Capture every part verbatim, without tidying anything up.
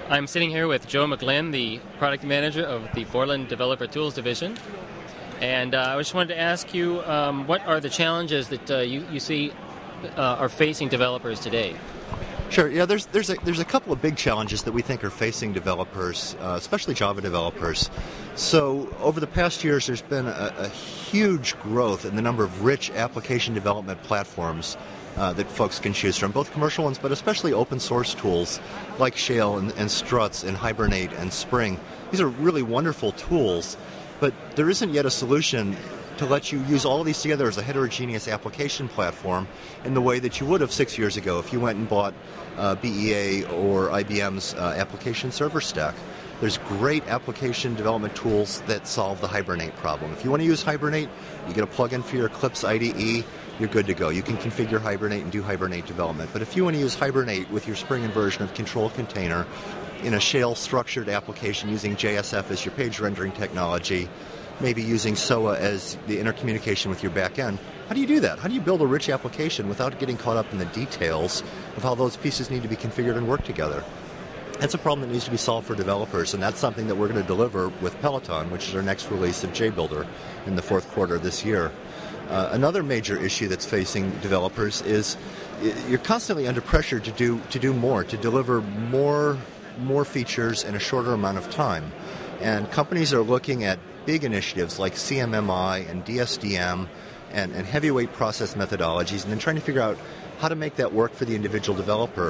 I'm sitting here with Joe McGlynn, the product manager of the Borland Developer Tools Division. And uh, I just wanted to ask you, um, what are the challenges that uh, you, you see uh, are facing developers today? Sure. Yeah, there's there's a there's a couple of big challenges that we think are facing developers, uh, especially Java developers. So over the past years, there's been a, a huge growth in the number of rich application development platforms uh, that folks can choose from, both commercial ones, but especially open source tools like Shale and, and Struts and Hibernate and Spring. These are really wonderful tools, but there isn't yet a solution to let you use all of these together as a heterogeneous application platform in the way that you would have six years ago if you went and bought uh, B E A or I B M's uh, application server stack. There's great application development tools that solve the Hibernate problem. If you want to use Hibernate, you get a plugin for your Eclipse I D E, you're good to go. You can configure Hibernate and do Hibernate development. But if you want to use Hibernate with your Spring version of Control Container in a shell structured application using J S F as your page rendering technology, maybe using S O A as the intercommunication with your back end, how do you do that? How do you build a rich application without getting caught up in the details of how those pieces need to be configured and work together? That's a problem that needs to be solved for developers, and that's something that we're going to deliver with Peloton, which is our next release of JBuilder in the fourth quarter of this year. Uh, another major issue that's facing developers is you're constantly under pressure to do to do more, to deliver more more features in a shorter amount of time. And companies are looking at big initiatives like C M M I and D S D M and, and heavyweight process methodologies, and then trying to figure out how to make that work for the individual developer.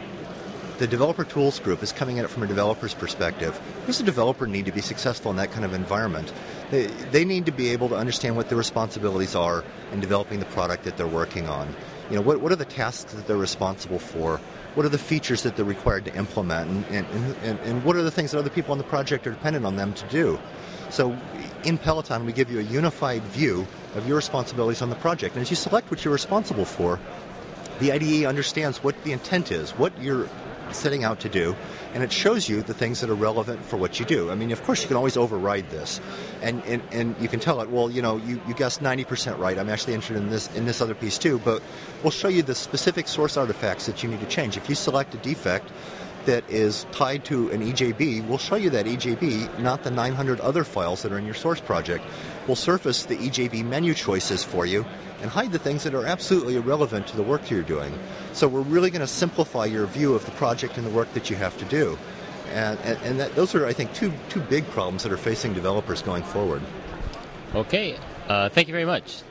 The Developer Tools Group is coming at it from a developer's perspective. What does a developer need to be successful in that kind of environment? They, they need to be able to understand what their responsibilities are in developing the product that they're working on. You know, what, what are the tasks that they're responsible for? What are the features that they're required to implement? And, and, and, and what are the things that other people on the project are dependent on them to do? So in Peloton, we give you a unified view of your responsibilities on the project. And as you select what you're responsible for, the I D E understands what the intent is, what you're setting out to do, and it shows you the things that are relevant for what you do. I mean, of course, you can always override this, and and, and you can tell it, well, you know, you, you guessed ninety percent right. I'm actually interested in this in this other piece too, but we'll show you the specific source artifacts that you need to change. If you select a defect that is tied to an E J B, we'll show you that E J B, not the nine hundred other files that are in your source project. We'll surface the E J B menu choices for you and hide the things that are absolutely irrelevant to the work you're doing. So we're really going to simplify your view of the project and the work that you have to do. And, and, and that, those are, I think, two, two big problems that are facing developers going forward. Okay. Uh, thank you very much.